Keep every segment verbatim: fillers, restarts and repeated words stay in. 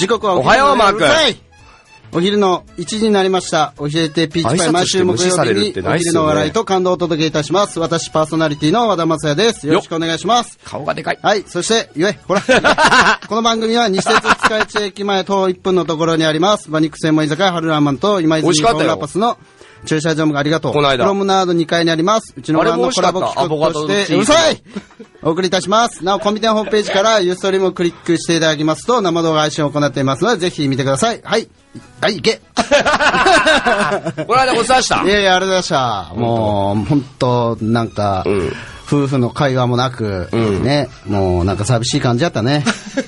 時刻はおはようマー君。 お昼のいちじになりました。教えてピーチパイ、毎週木曜日にお昼の笑いと感動をお届けいたします。私パーソナリティの和田正也です。よろしくお願いします。 顔がでかい。 はい、そしてゆえほらこの番組は西鉄塚市駅前徒歩いっぷんのところにあります馬肉専門居酒屋ハルラーマンと今泉コーンラパスの駐車場もありがとう。 この間プロムナードにかいにあります。うちの番のコラボ企画としてうるさいお送りいたします。なおコンビニホームページからユーストリームをクリックしていただきますと生動画配信を行っていますのでぜひ見てください。はいはい行けこの間ごちそうしたいやいやありがとうございました。もう本当なんか、うん、夫婦の会話もなく、うん、ねもうなんか寂しい感じだったね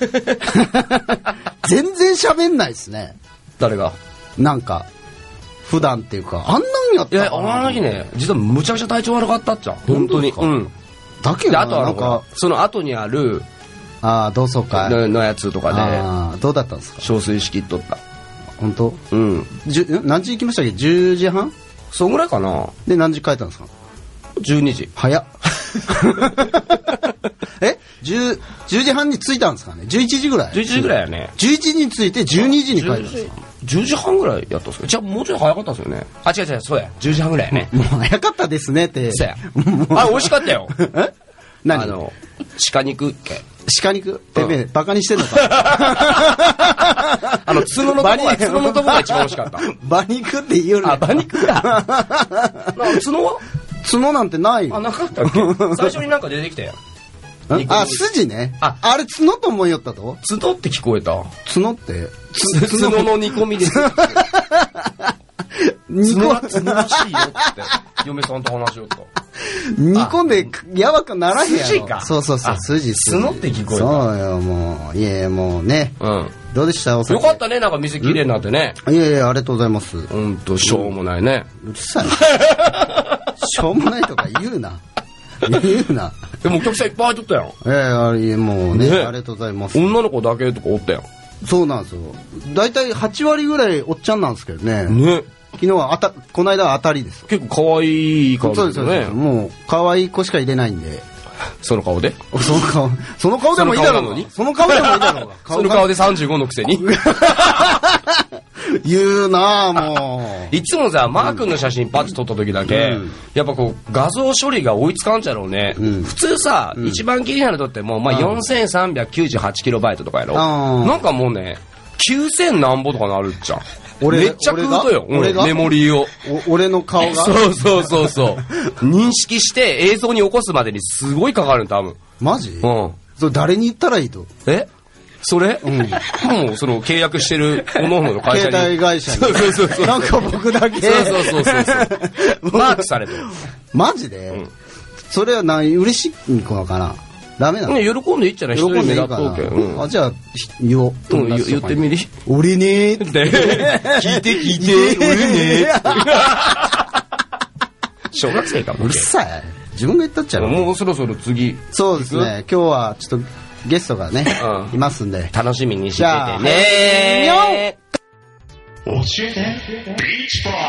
全然喋んないですね。 誰がなんか普段っていうかあんなんやったいやあの日ね実はむちゃくちゃ体調悪かったっちゃ本当に。うんだけどあとはなんかその後にあるああ同窓会の, のやつとかであどうだったんですか。 憔悴しきっとった。 本当？ うんじゅ何時行きましたっけ。じゅうじはんそんぐらいかな。 で何時帰ったんですか。 じゅうにじ早っえ 10, じゅうじはんに着いたんですかね。じゅういちじぐらいじゅういちじぐらいやね。 じゅういちじに着いてじゅうにじに帰ったんですか。 じゅうじはんぐらいやったんですか。じゃあもうちょい早かったですよね。あ違う違うそうやじゅうじはんぐらいやね。 もう早かったですねってそうやあれ美味しかったよえ何あの鹿肉系鹿肉てめえ、うん、バカにしてんのかあの角のとこが角のとこが一番美味しかった馬肉って言うよね。 あ馬肉だ角は角なんてないよ。 あなかったっけ最初になんか出てきたよあ筋ね。 あ, あれ角と思いよったと。 角って聞こえた。 角って角の煮込みです煮込角らしいよって嫁さんと話しよった。 煮込んでやばくならへんやろ。 筋か。 そうそうそう筋筋角って聞こえた。 そうよもういやもうね、うん、どうでしたお酒。 よかったねなんか店綺麗になってね。 いやいやありがとうございます。 うんとしょうもないね。 うるさいしょうもないとか言うな言うな。 でもお客さんいっぱい入っとったやん。 ええー、あれもう ね, ねありがとうございます。 女の子だけとかおったやん。 そうなんですよ。だいたいはちわりぐらいおっちゃんなんですけどね。 ね昨日はあたこの間は当たりです。 結構可愛い顔ですよね。 もう可愛い子しか入れないんで。 その顔でその顔その顔でもいいだろうが。その顔でもいいだろうが。 その顔でさんじゅうごのくせに言うなぁもういつもさマー君の写真パッチ撮った時だけ、うん、やっぱこう画像処理が追いつかんちゃろうね、うん、普通さ、うん、一番気になるとってもう、まあ、よんせんさんびゃくきゅうじゅうはちキロバイトとかやろ。なんかもうねきゅうせんなんぼとかなるっちゃ俺めっちゃ食うとよ、俺がメモリーを俺の顔がそうそうそうそう認識して映像に起こすまでにすごいかかるん多分。 マジ？ うんそれ誰に言ったらいいと。 えそれ、うん、もうその契約してる各々の会社に携帯会社にそうそうそうそうなんか僕だけそうそうそうそうマークされてる。 マジで、うん、それは何嬉しいのかな。ダメなの、 ね、喜んでいいっちゃない。一人目だとうけ、うん、 あじゃあ言おう、 うん、言ってみり俺ねーって聞いて聞いて俺ねー小学生かも。 うるさい自分が言ったっちゃう。 もうそろそろ次。 そうですね今日はちょっとゲストがね、うん、いますんで楽しみにしててね。教えてビーチボーイ。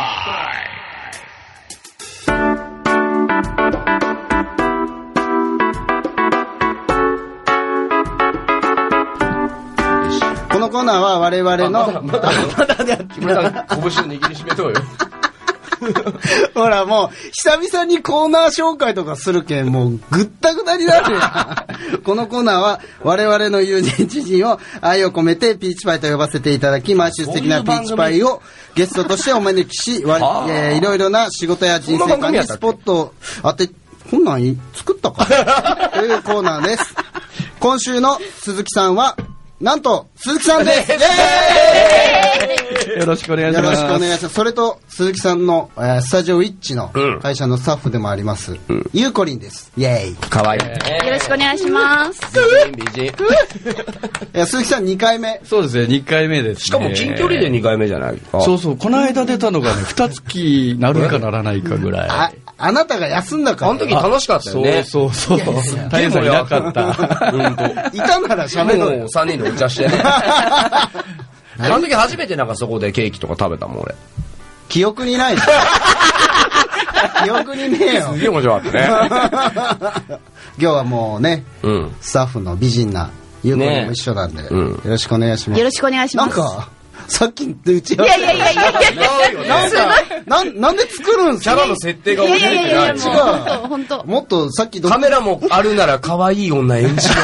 このコーナーは我々のまだまだまだで木村さん拳を握りしめとうよほらもう久々にコーナー紹介とかするけんもうぐったぐたになるやんこのコーナーは我々の友人知人を愛を込めてピーチパイと呼ばせていただき毎週素敵なピーチパイをゲストとしてお招きしわ、えー、いろいろな仕事や人生観にスポットを当てこんなん作ったかというコーナーです。今週の鈴木さんはなんと鈴木さんです。イエーイよろしくお願いします。 よろしくお願いします。それと鈴木さんの、えー、スタジオウィッチの会社のスタッフでもあります、うん、ゆうこりんです。イエーイ。 かわいい。 よろしくお願いします。 美人美人。いや鈴木さんにかいめ。 そうですねにかいめです、ね。 しかも近距離でにかいめじゃないか。 そうそうこの間出たのがね二月なるかならないかぐらい。 ああなたが休んだから。 あの時楽しかったよね。 そうそうそう。大変さんいなかった。 うんといたなら喋ろうよ。 さんにんでお茶して。あの時初めてなんかそこでケーキとか食べたもん俺。 記憶にない。記憶にねえよ。 すげえ面白かったね。 今日はもうね、うん、スタッフの美人なゆうこにも一緒なんで、よろしくお願いします。 よろしくお願いします。 なんか、さっき打ち合わせ。 いやいやいやいやいやなんか、なん、なんで作るんすか？ キャラの設定がいやいやいやいや、 違う。 本当もっとさっきカメラもあるなら可愛い女演じよう。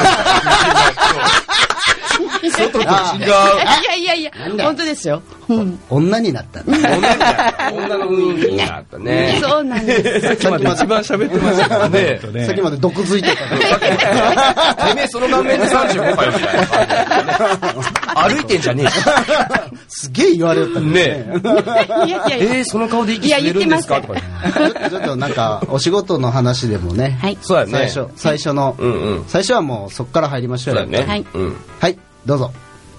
外と違う。 いやいやいや、本当ですよ。 女になったんだ。 女の雰囲気になったね。 そうなんです。 さっきまで一番喋ってましたからね。 さっきまで毒づいてた。 てめえその顔面でさんじゅうごかよみたいな。歩いてんじゃねえし。 すげえ言われたね。ねえ。えー、その顔で息吸えるんですかとか。 ちょっとなんか、お仕事の話でもね。 はい。 そうやね。 最初、最初の、最初はもうそっから入りましょうよ。 そうだね。 はい。 はい、どうぞ。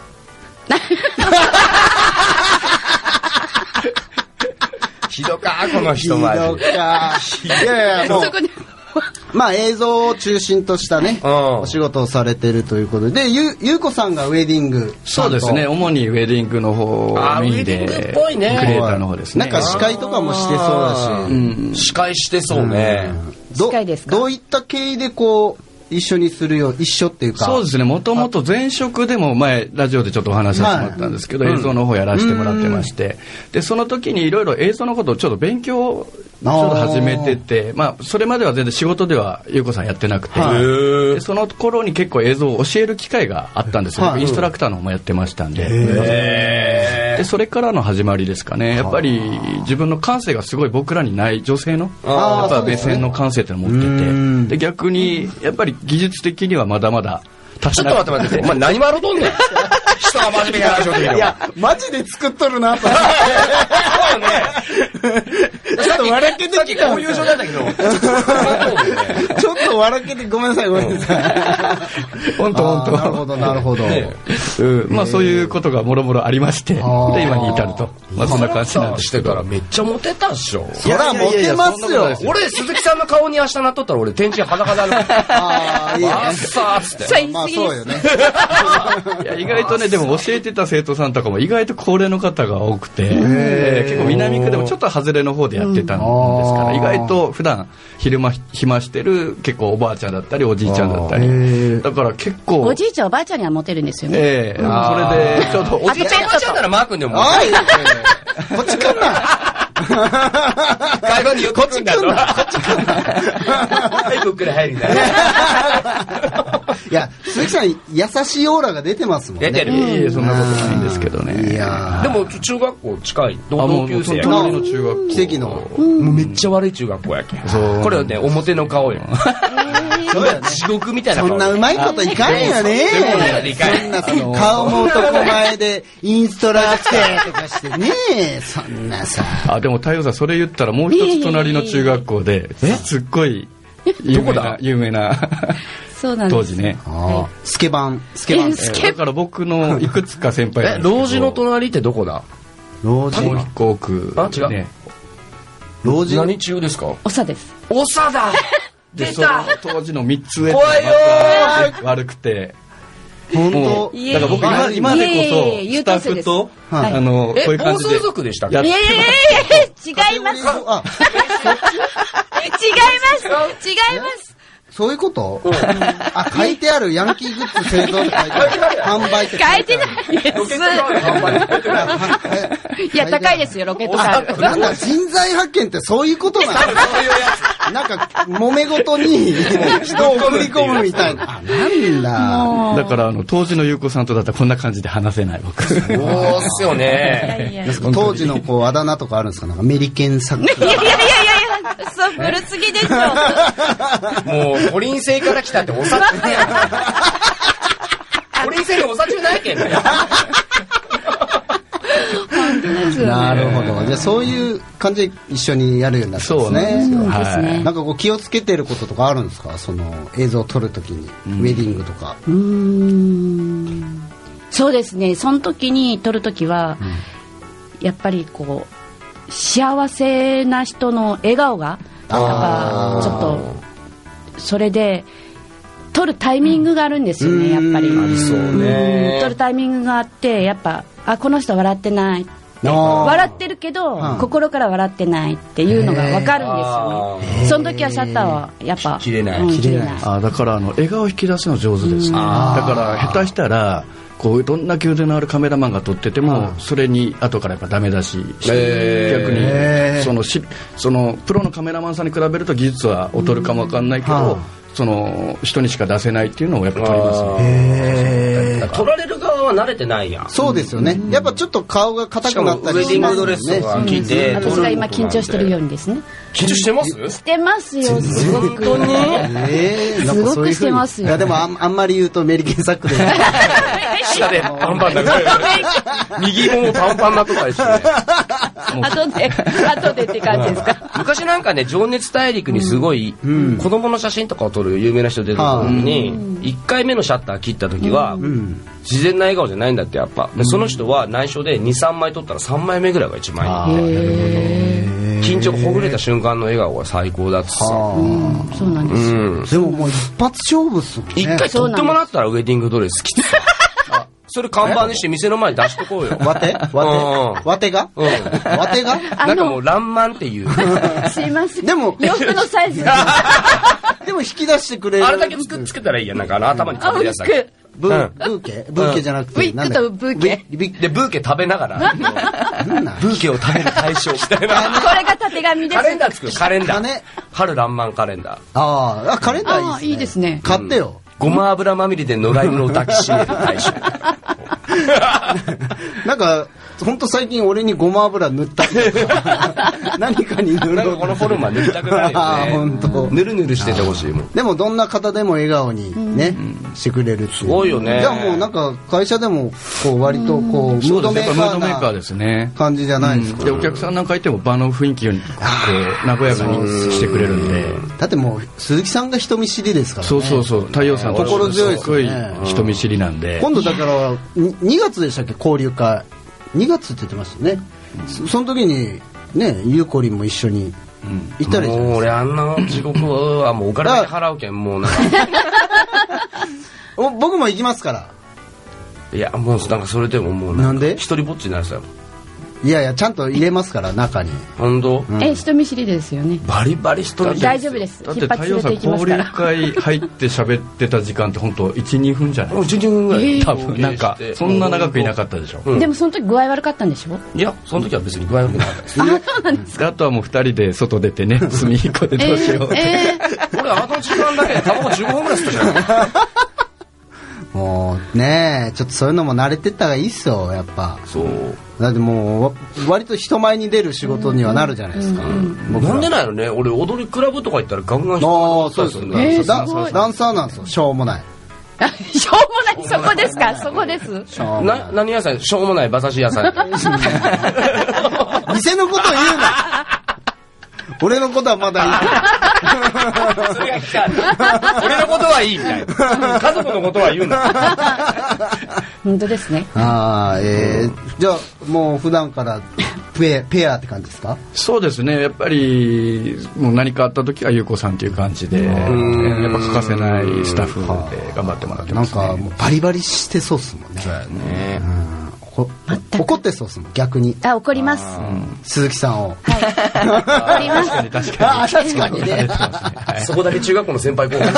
ひどかこの人マジひどかいやいやもうまあ映像を中心としたねお仕事をされてるということで、でゆゆうこさんがウェディング、 そうですね、主にウェディングの方メインで、 ウェディングっぽいね、 クリエイターの方ですね。 なんか司会とかもしてそうだし、 うん、司会してそうね。 司会ですか？ どういった経緯でこう一緒にするよ、一緒っていうか。 そうですね、もともと前職でも前ラジオでちょっとお話しさせてもらったんですけど、はい、映像の方やらせてもらってまして、でその時にいろいろ映像のことをちょっと勉強ちょっと始めてて、まあ、それまでは全然仕事では優子さんやってなくて、はい、でその頃に結構映像を教える機会があったんですよ、はい、インストラクターの方もやってましたんで、でそれからの始まりですかね。やっぱり自分の感性がすごい僕らにない女性のやっぱ目線の感性っていうのを持ってて、で逆にやっぱり技術的にはまだまだちょっと待って待って、お前何笑うとんねん。人が真面目な話をするよ。 いや、マジで作っとるなと思って。そうね。ちょっと笑けてきた。 こういう状態だけど。 ちょっと笑けてごめんなさい、ごめんなさい。 本当本当。 なるほど、なるほど。 まあそういうことがもろもろありまして、で今に至ると。まあそんな感じなんですけど。 してからめっちゃモテたっしょ。 そらモテますよ。 俺、鈴木さんの顔に明日なっとったら俺、天地裸だな。ああ、いいね。あっさーっつって。 まあそうよね。 いや意外とね、でも教えてた生徒さんとかも意外と高齢の方が多くて、えー、結構南区でもちょっと外れの方でやってたんですから、意外と普段昼間暇してる結構おばあちゃんだったりおじいちゃんだったり、だから結構おじいちゃんおばあちゃんにはモテるんですよね。 ええー、それでちょっとおじいちゃんおばあちゃんならマー君でもおいこっち来んな会話に言うこっち来んなこっち来んなはい、ぶっくら入るんだね。 いや、鈴木さん優しいオーラが出てますもんね。 出てる。 いやそんなことないんですけどね。 いやでも中学校近い同級生やけど。隣の中学校。 奇跡の。 もうめっちゃ悪い中学校やけん。これはね、表の顔よ。 そうやね。 地獄みたいな顔。 そんなうまいこといかんよね。そんな顔も男前でインストラクターとかしてね。そんなさ。 あ、でも太陽さんそれ言ったらもう一つ隣の中学校ですっごい有名な有名なそうなんです当時ね。 スケバンスケバン。 だから僕のいくつか先輩なんですけど。 え、老人の隣ってどこだ？ 老人飛行区。 あ、違う。老人何中ですか？ 長です。 長だ。 出た。当時のみっつ上怖いよー。悪くて。 本当。 だから僕今今でこそスタッフとあのこういう感じで。 暴走族でしたっけ？ ええ違います。違います。違います。 そういうこと？あ、書いてあるヤンキーグッズ製造って書いてある。販売って書いてないです。いや、高いですよ、ロケットカード。 なんだ、人材発見ってそういうことなの？なんか、揉め事に人を送り込むみたいな。なんだ。 だから、あの、当時の優子さんとだったらこんな感じで話せない、僕。 そうっすよね。 当時のこう、あだ名とかあるんですか？なんか、メリケンサック。 いやいやいやいや、そう、古すぎでしょ。 もう、コリン星から来たってお札ね。コリン星にお札ないけんね。 なるほど。じゃあそういう感じで一緒にやるようになったんですね。 そうなんですよ。はい。 なんかこう気をつけてることとかあるんですか？その映像を撮るときに、ウェディングとか。 うーん。そうですね。その時に撮るときは、うん、やっぱりこう幸せな人の笑顔がなんかちょっとそれで。撮るタイミングがあるんですよね、やっぱり。 そうね。 撮るタイミングがあって、やっぱあこの人笑ってない、 笑ってるけど、うん、心から笑ってないっていうのが分かるんですよね。その時はシャッターはやっぱ切れない、 うん、切れない。 あ、だからあの笑顔を引き出すの上手ですね。だから下手したらこうどんな級でのあるカメラマンが撮ってても、それに後からやっぱダメ出しして、逆にそのしそのプロのカメラマンさんに比べると技術は劣るかもわかんないけど、その人にしか出せないっていうのをやっぱ撮りますね。 へー、撮られる側は慣れてないやん。 そうですよね。やっぱちょっと顔が硬くなったりしますよね。ウェディングドレスとか着て、 私が今緊張してるようにですね。 緊張してます？ してますよ。 本当に。 えー、 すごくしてますよ。 いやでもあん、あんまり言うとメリケンサックで。 下でパンパンだから。右ももパンパンなとかですね。 後で、後でって感じですか。 昔なんかね、情熱大陸にすごい、うん、子供の写真とかを撮る有名な人出てたのに、いっかいめのシャッター切った時は、うん、自然な笑顔じゃないんだってやっぱ。でその人は内緒でに、さんまい撮ったらさんまいめぐらいが一番いいって。緊張がほぐれた瞬間の笑顔が最高だってさ。 うん、そうなんですよ、うん。 でももう一発勝負っすもんね。 一回撮ってもらったらウェディングドレス着てさ。それ看板にして店の前に出しとこうよ。 わてわてわてがうん。わてがなんかもう、ランマンっていう。 すいません。 でも、 洋服のサイズでも引き出してくれる。 あれだけつく、つけたらいいやん。なんかあの頭にかぶるやつだけ。 ブー、ブーケブーケじゃなくて。 ウィッグとブーケで、ブーケ食べながら。ブーケを食べる対象みたいな。 これがたてがみです。 カレンダー作る、カレンダー。春ランマンカレンダー。 ああ、カレンダーいいですね。買ってよ。 ごま油まみれで野良犬を抱きしめる対象。 なんかほんと最近俺にごま油塗ったりとか何かに塗る。 なんかこのフォルムは塗りたくないよね。 ああ本当。 ぬるぬるしててほしいもん。 でもどんな方でも笑顔にね、うん、してくれるっていう。 すごいよね。 じゃあもうなんか会社でもこう割とこうムードメーカーですね。 感じじゃないですか。 でお客さんなんかいても場の雰囲気をこう和やかにしてくれるんで。 だってもう鈴木さんが人見知りですからね。 そうそうそう。太陽さん心強いですごい人見知りなんで。 今度だからにがつでしたっけ交流会。にがつって言ってましたね、うん、その時にねゆうこりんも一緒に行ったらいいじゃないですか。 もう俺あんな地獄はもうお金だけ払うけんもうなんか僕も行きますから。 いやもうなんかそれでももうなんで一人ぼっちになるさよ。 いやいやちゃんと入れますから中に。 本当、 うん、え人見知りですよね。 バリバリ人見知り。 大丈夫です。 だって太陽さん交流会入って喋ってた時間って本当いち、にふんじゃない。 いち、にふんぐらい。 多分なんかそんな長くいなかったでしょ。 うん、でもその時具合悪かったんでしょ。 いやその時は別に具合悪くなかったです。 あそうなんですか。 あとはもうふたりで外出てね隅っこでどうしようって。 えー、俺あの時間だけでタバコじゅうごほんぐらい吸ったじゃない。 もうねちょっとそういうのも慣れてった方がいいっすよやっぱ。 そうだってもう割と人前に出る仕事にはなるじゃないですか。 なんでないのね。俺踊りクラブとか行ったらガンガン人前に。ああそうですよね、えー、ダ, ダンサーなんですよ。しょうもないしょうもないそこですか。そこです。 な何屋さんしょうもない馬刺し屋さん。 店のこと言うな。俺のことはまだいい。 それが聞か俺のことはいいみたいな。家族のことは言うな。 本当ですね。 ああ、えー、じゃあもう普段からペア、ペアって感じですか。 そうですね。やっぱりもう何かあった時はゆうこさんという感じで、やっぱ欠かせないスタッフで頑張ってもらってます、ね。 なんかもうバリバリしてそうっすもんね。 そうやね。 怒ってそうっすもん逆に。 あ怒ります。 鈴木さんを。 はい。怒ります。 確かに確かに。 あ確かにね。 そこだけ中学校の先輩後輩。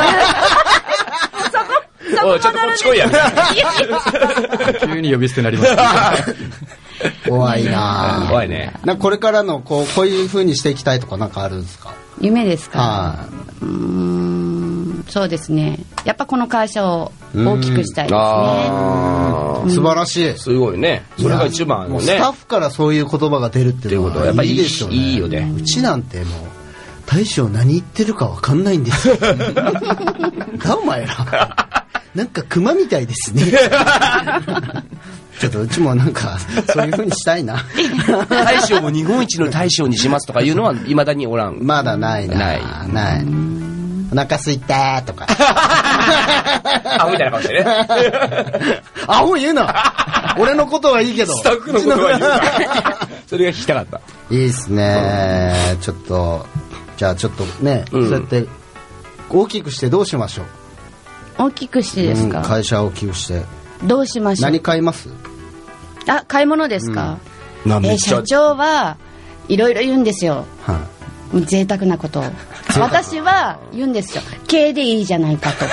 そこおいちょっとこっち来いや。 急に呼び捨てになりました。 怖いな。 怖いね。 なんかこれからのこうこういう風にしていきたいとかなんかあるんですか。 夢ですか。 はい。うーんそうですね。やっぱこの会社を大きくしたいですね。 素晴らしい。 すごいね。それが一番のね。 スタッフからそういう言葉が出るっていうことはやっぱいいですよね。 いいよね。 うちなんてもう大将何言ってるか分かんないんですよ。だお前ら。なんか熊みたいですね。ちょっとうちもなんかそういう風にしたいな。 大将も日本一の大将にしますとかいうのは未だにおらん。 まだないな。 ないない。お腹すいたとか。 アホみたいな顔してね。 アホ言うな。俺のことはいいけど。 スタッフのことは言うな。それが聞きたかった。 いいっすね。ちょっとじゃあちょっとね、うん、そうやって大きくしてどうしましょう。 大きくしてですか。 うん、会社を大きくしてどうしましょう。 何買います。 あ買い物ですか、 なめっえちゃ社長はいろいろ言うんですよ、 は贅沢なことを私は言うんですよ、経でいいじゃないかと。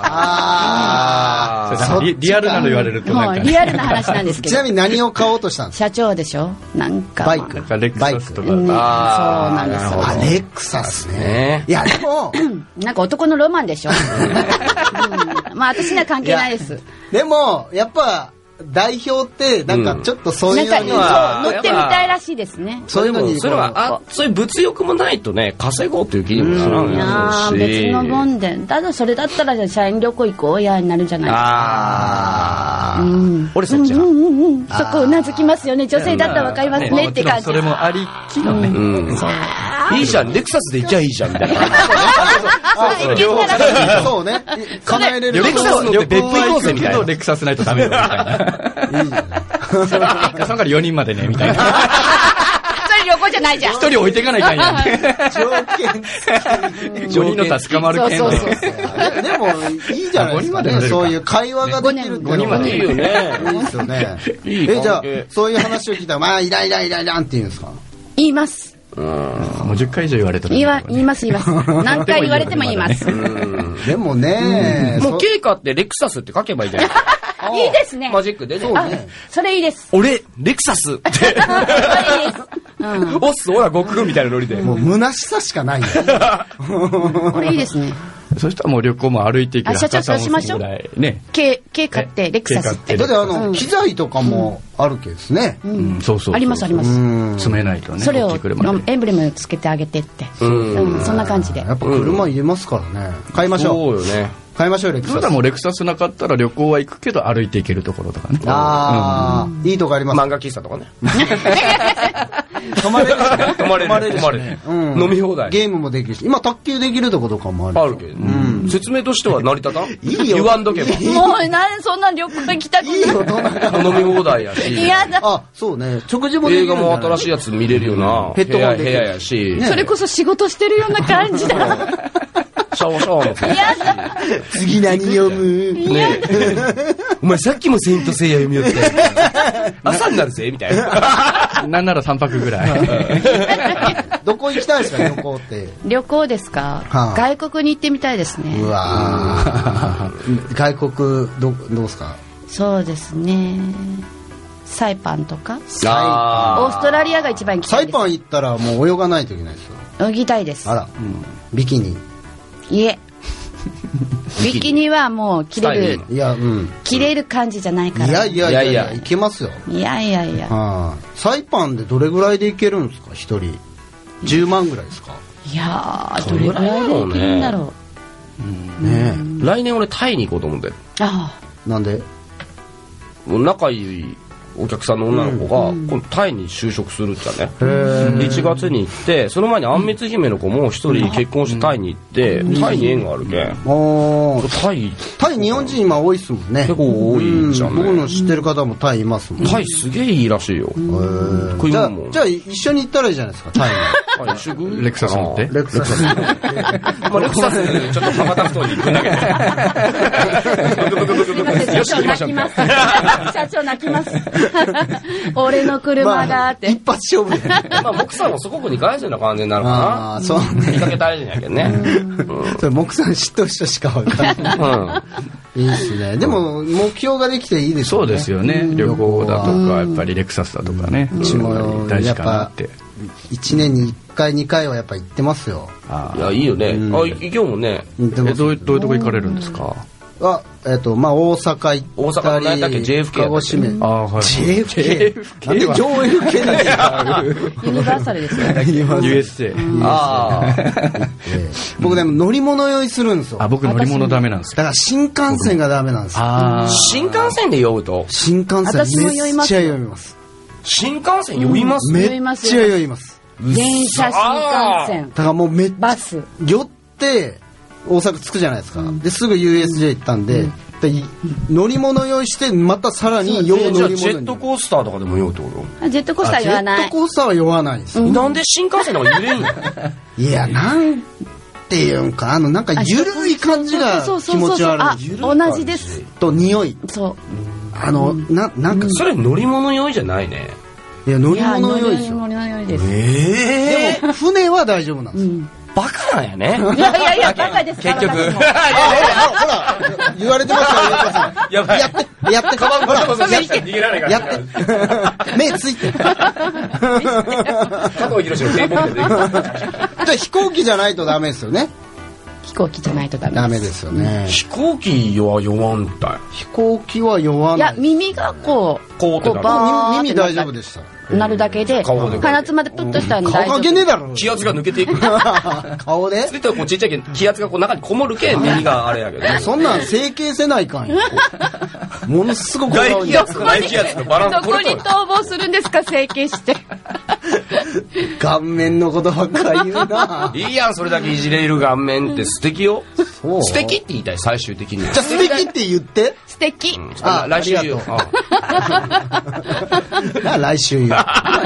あそれなんかリリアルなの言われるとなんかね、 もうリアルな話なんですけどちなみに何を買おうとしたんですか？ 社長でしょ、なんかバイクなんかレクサスとか、 うん、そうあーなんですよあ、レクサスねね。 いや、でも、 なんか男のロマンでしょ、うん、まあ私には関係ないです。 でも、やっぱ、代表って、なんかちょっとそういうのになんかは、 そう乗ってみたいらしいですね。 そういうのに、 それはあそういう物欲もないとね稼ごうという気にもならいやないし、 ー別のもんで、ただそれだったら社員旅行行こうやになるじゃないですか。 ああ、 うん俺そっちうん派、 うんうんうん、そこうなずきますよね、女性だったらわかりますねって感じ。 それもありきのね、 うん、いいじゃんレクサスで行きゃいいじゃんみたいなあそれいけたらそうね。叶えれる。 レクサス乗って別府行こうぜみたいな。 レクサスないとダメだみたいな。いいじゃない。そのからよにんまでねみたいな。 それ旅行じゃないじゃん。 一人置いていかないかんやん。 条件ごにんの助かまる件で。 そうそうそうでも、いいじゃないですかね。そういう会話ができるっていうのがいいよね。 いいですよね。 いい関係え、じゃあ、そういう話を聞いたら、まあ、イライライライランって言うんですか？ 言います。 もうじゅっかい以上言われたら言いわ言います言います。何回言われても言います。 でもね、 もう経過ってレクサスって書けばいいじゃないいいですね。 マジックでね。 あ、それいいです。 俺レクサスってそれいいです。うん。 おっすオラ悟空みたいなノリで。 もう虚しさしかないよ。 これいいですね。 そしたらもう旅行も歩いていける。 あ社長そうしましょう博多温泉ぐらいね。 軽軽買ってレクサスって。 だってあの、 うん機材とかもあるけですね。 うん、そうそうそう。 ありますあります。 詰めないとね。 それを大きい車でエンブレムつけてあげてって。 うんうん、そんな感じで。 やっぱ車入れますからね。買いましょう。 そうよね。 買いましょう、レクサスそれは。もうレクサスなかったら旅行は行くけど歩いて行けるところとかね。 ああ、いいとこあります。 漫画喫茶とかね。 泊まれるしね。 泊まれる泊まれるし泊まれねる。 うん飲み放題ゲームもできるし。今、卓球できるとことかもある。 あるけど、説明としては成り立たん？ いいよ言わんとけば。 もうなんそんな旅行行きたくない。 いい大人が。 飲み放題やし。 嫌だ。 あ、そうね。食事もできる映画んじゃない。 も新しいやつ見れるよな。 ヘッドホンできる部屋部屋やし。 ねそれこそ仕事してるような感じだ。 シャワーシャワーもついてるし。 嫌だ。 次何読む？ ねお前さっきもセイントセイヤ読みよって。朝になるぜみたいな。 なんならさんぱくぐらい。 どこ行きたいですか、旅行って。 旅行ですか、 はあ外国に行ってみたいですね。 うわー外国、ど、どうですか？ そうですね。サイパンとかオあーストラリアが一番行きたいです。 サイパン行ったらもう泳がないといけないですよ。 泳ぎたいです。 あら、ビキニ。 いえ。ビキニはもう着れる、 いや、うん。 着れる感じじゃないから。 いやいやいやいいやいやや、行けますよ。 いやいやいや。 はいサイパンでどれぐらいで行けるんですか、一人。じゅうまんぐらいですか？ いやー、どれぐらいで行けるんだろう。 ねー来年俺タイに行こうと思って。 あえ。なんで？ もう仲いいお客さんの女の子が、今度タイに就職するっちゃね。 へいちがつに行って、その前にあんみつ姫の子も一人結婚してタイに行って、タイに縁があるけん。 おータイ、 タイ日本人今多いっすもんね。 結構多いじゃんねう僕の知ってる方もタイいますもん。 タイすげえいいらしいよ。 へー食いじゃあ物も、 じゃあ一緒に行ったらいいじゃないですか、タイタイ一緒にレクサス乗って。 に。レクサス。 まあ、レクサスでちょっと羽ばたくとに行くんだけど。 すいません、 よ社長し行きましょう泣きます。社長泣きます。俺の車がって。 一発勝負で。 まあ、木さんもすごくに返すような感じになるかあな。 あ、そうね。 見かけたらいいんやけどね。 それ、木さん知ってる人しかわかんない。いいですね。でも、目標ができていいですよね。 そうですよね。旅行だとか、やっぱりレクサスだとかね。 うちも大事かなって。 一年に一回、二回はやっぱ行ってますよ。 あいや、いいよね。あ、行けよもんね。 え行ってますどういうどういうとこ行かれるんですか？ あ、えっと、まあ、大阪行大ったり。 阪の何だっけ ジェイエフケー鹿児島。 ああ、はい。 ジェイエフケー。なんでジョーエフケーだユニバーサルですよ。 ユーエスエー。 ああ。 僕でも乗り物酔いするんですよ。 あ、 だ僕乗り物ダメなんですよ。 から新幹線がダメなんですよ。 ああ。 新幹線で酔うと新幹線私も酔いますめっちゃ酔います。 新幹線酔いますめ酔いますっちゃ酔います。 電車、新幹線、 だからもうめっバス。 酔って大阪着くじゃないですか。ですぐ ユーエスジェー 行ったんで、で乗り物酔いしてまたさらに酔うじゃあ乗り物に。 ジェットコースターとかでも酔うってこジェットコースター言わないジェット。コースターは酔わないですと、なんで新幹線の方が揺れんの？ いや、なんていうんか、あの、なんかゆるい感じが気持ち悪い。 あ、同じです。 と匂い。 そう。 あの、な、なんか、 それ乗り物酔いじゃないね。 いや乗り物の用意ですよ。 乗り物の用意です。 えでも船は大丈夫なんですよ。 うんバカなんやね。 いやいやいや、バカです。 結局。 バカですほらほら言われてますから横さん。 やばい。 やってやって。 カバンほらボタンやって逃げられないやから。 って。目ついて。 加藤博士のテーブルで出てくる。 じゃあ飛行機じゃないとダメですよね。 飛行機じゃないとダメです。 ダメですよね。 飛行機は弱んたい。 飛行機は弱いや、 ない。 耳がこう、 こうってなるバーって耳大丈夫でした。 なるだけで、 顔で鼻つまでプッとしたら大丈夫。 顔関係ねえだろ。 気圧が抜けていく。 顔でついてはこうちっちゃいけど気圧がこう中にこもるけん耳があれやけど。 そんなん整形せないかんよ。ものすごく外気圧と内気圧のバランスどこに逃亡するんですか、整形して。 顔面のことばっかり言うな。 いいやん、それだけいじれる顔面って素敵よ。 そう素敵って言いたい、最終的に。 じゃあ素敵って言って。 素敵。 あ来週言う。 な来週言う。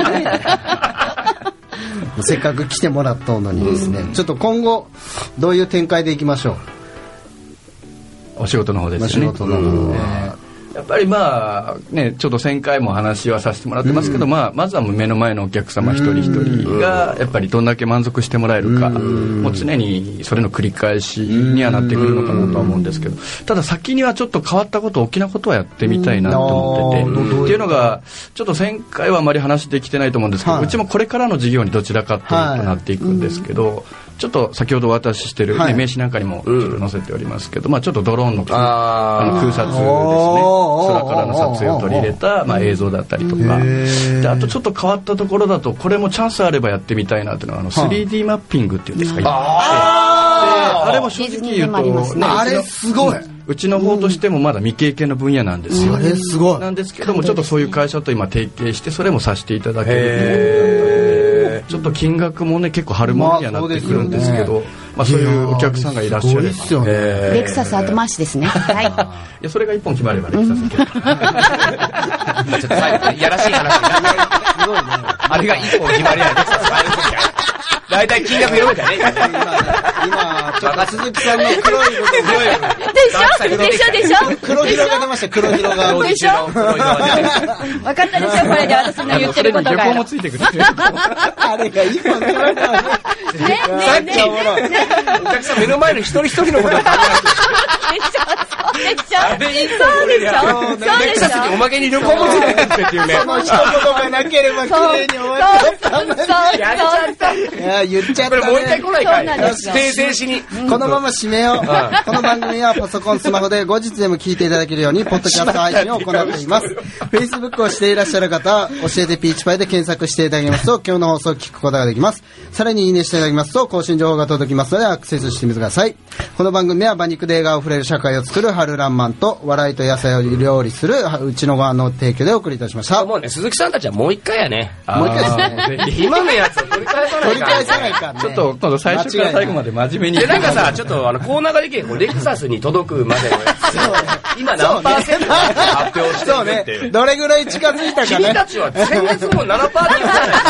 せっかく来てもらったのにですね、ちょっと今後どういう展開でいきましょう。 お仕事の方ですね。 お仕事の方はやっぱりまあねちょっとせんかいも話はさせてもらってますけど、うん、まあまずは目の前のお客様一人一人がやっぱりどんだけ満足してもらえるか、もう常にそれの繰り返しにはなってくるのかなとは思うんですけど、ただ先にはちょっと変わったこと大きなことはやってみたいなと思ってて、っていうのがちょっとせんかいはあまり話できてないと思うんですけど、はい、うちもこれからの事業にどちらかというとなっていくんですけど、はい、ちょっと先ほどお渡ししてる、ね、はい、名刺なんかにもちょっと載せておりますけど、まあ、ちょっとドローンのあの空撮ですね、空からの撮影を取り入れた、まあ、映像だったりとかで、あとちょっと変わったところだとこれもチャンスあればやってみたいなというのはあの スリーディー マッピングっていうんですか、あ, あれも正直言うと、ね、 あれすごい、 うちの方としてもまだ未経験の分野なんですよ、 あれすごいなんですけども、ちょっとそういう会社と今提携してそれもさせていただけるということで、ちょっと金額もね結構張るものにはなってくるんですけど、まあ、そういうお客さんがいらっしゃる。 レクサス後回しですね。はい。いや、それが一本決まればレクサス。ちょっといやらしい話。すごいね。あれが一本決まりやレクサス買える時や。だいたい金額読めたね。 今、ちょっと鈴木さんの黒い部分。 でしょでしょでしょ黒広が出ました、黒広が。 でしょ分かったでしょこれで私の言ってることが。 旅行もついてくる。 あれが一本決まりだね。 ねねねお客さん目の前の一人一人のことを考えてそうでしょあれいいとこれや。 そうでしょレクサスにおまけに旅行もついてくるっていうね。 その一言がなければ綺麗に終わっちゃったんだね。 やっちゃった。 いや言っちゃったね。 これもう一回来ないかい。 そうなんですよ訂正しに。 このまま締めよう。この番組はパソコン、スマホで後日でも聞いていただけるようにポッドキャスト配信を行っています。Facebook をしていらっしゃる方は教えてピーチパイで検索していただきますと今日の放送を聞くことができます。さらにいいねしていただきますと更新情報が届きますのでアクセスしてみてください。この番組は馬肉で笑顔あふれる社会を作る春ランマンと笑いと野菜を料理するうちの側の提供でお送りいたしました。 もうね、鈴木さんたちはもう一回やね。 もう一回ですね。 今のやつを取り返さない取り返さないかんね。 ちょっと今度最初から最後まで真面目に。 でなんかさ、ちょっとあのコーナーができるレクサスに届くまでのやつ。今何パーセント発表してるっていう。 そうね。どれぐらい近づいたかね。 君たちは先月もななパーセントじゃない。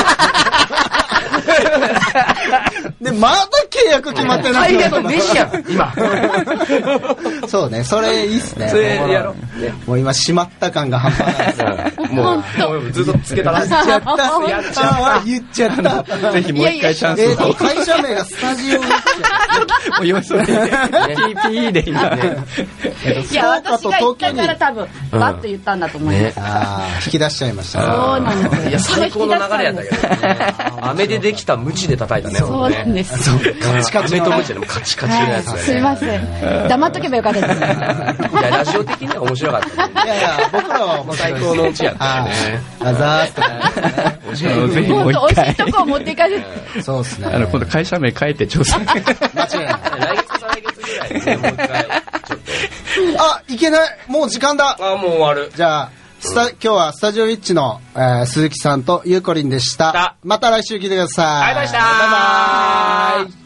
でまだ契約決まってない。 タイヤの飯やん今。 そうね、それいいっすね。 それやろう。 もう今閉まった感が半端ない。 もうずっとつけたら。 やっちゃった。やっちゃった。言っちゃった。 ぜひもう一回チャンスを。 えっと会社名がスタジオウィッチ。 もう言わそれで ピーピー で今ね。 いや私が言ったから多分バッと言ったんだと思います。 ああ引き出しちゃいました。 そうなんですよ。 いや最高の流れやったけど。飴でできたムチで叩いたね。 そうなんです。 カチカチのムチでもカチカチのやつね。 すみません。黙っとけばよかったです。 いやラジオ的には面白かったね。 いやいや僕らは最高のうちやったよね。 あざーっと。 ぜひもう一回。 美味しいとこを持っていかれる。 そうですね。 あの今度会社名変えて調査。 間違いない。 来月再月ぐらいでもう一回ちょっと。 あいけないもう時間だ。 あもう終わる。 じゃあ。スタ今日はスタジオウィッチの、えー、鈴木さんとゆうこりんでした。また来週聞いてください。 ありがとうございました。バイバイ。